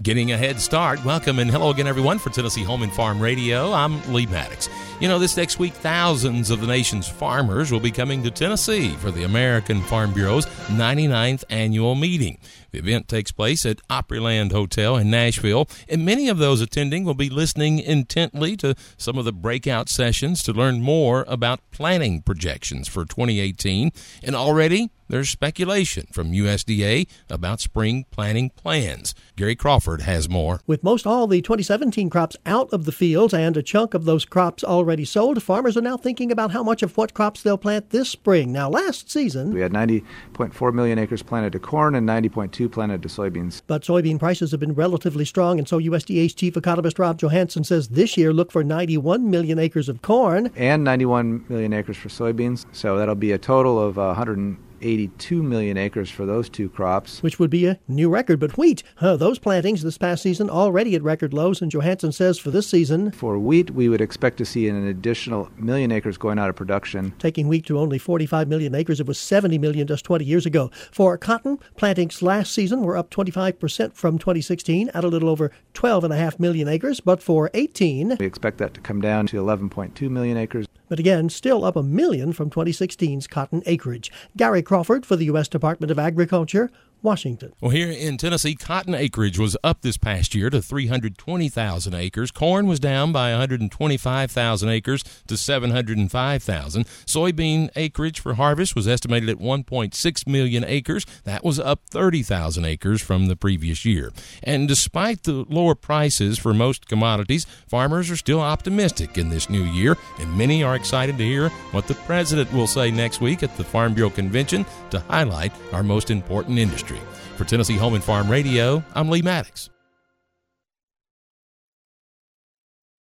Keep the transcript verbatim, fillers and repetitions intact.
Getting a head start. Welcome and hello again, everyone, for Tennessee Home and Farm Radio. I'm Lee Maddox. You know, this next week, thousands of the nation's farmers will be coming to Tennessee for the American Farm Bureau's ninety-ninth annual meeting. The event takes place at Opryland Hotel in Nashville, and many of those attending will be listening intently to some of the breakout sessions to learn more about planting projections for twenty eighteen. And already, there's speculation from U S D A about spring planting plans. Gary Crawford has more. With most all the twenty seventeen crops out of the fields and a chunk of those crops already sold, farmers are now thinking about how much of what crops they'll plant this spring. Now, last season, we had ninety point four million acres planted to corn and ninety point two planted to soybeans. But soybean prices have been relatively strong, and so U S D A's chief economist Rob Johansson says this year look for ninety-one million acres of corn. And ninety-one million acres for soybeans. So that'll be a total of one hundred eighty-two million acres for those two crops. Which would be a new record. But wheat, huh, those plantings this past season already at record lows, and Johansson says for this season, for wheat, we would expect to see an additional million acres going out of production. Taking wheat to only forty-five million acres. It was seventy million just twenty years ago. For cotton, plantings last season were up twenty-five percent from twenty sixteen at a little over twelve point five million acres. But for eighteen, we expect that to come down to eleven point two million acres. But again, still up a million from twenty sixteen's cotton acreage. Gary Crawford for the U S Department of Agriculture, Washington. Well, here in Tennessee, cotton acreage was up this past year to three hundred twenty thousand acres. Corn was down by one hundred twenty-five thousand acres to seven hundred five thousand. Soybean acreage for harvest was estimated at one point six million acres. That was up thirty thousand acres from the previous year. And despite the lower prices for most commodities, farmers are still optimistic in this new year, and many are excited to hear what the president will say next week at the Farm Bureau Convention to highlight our most important industry. For Tennessee Home and Farm Radio, I'm Lee Maddox.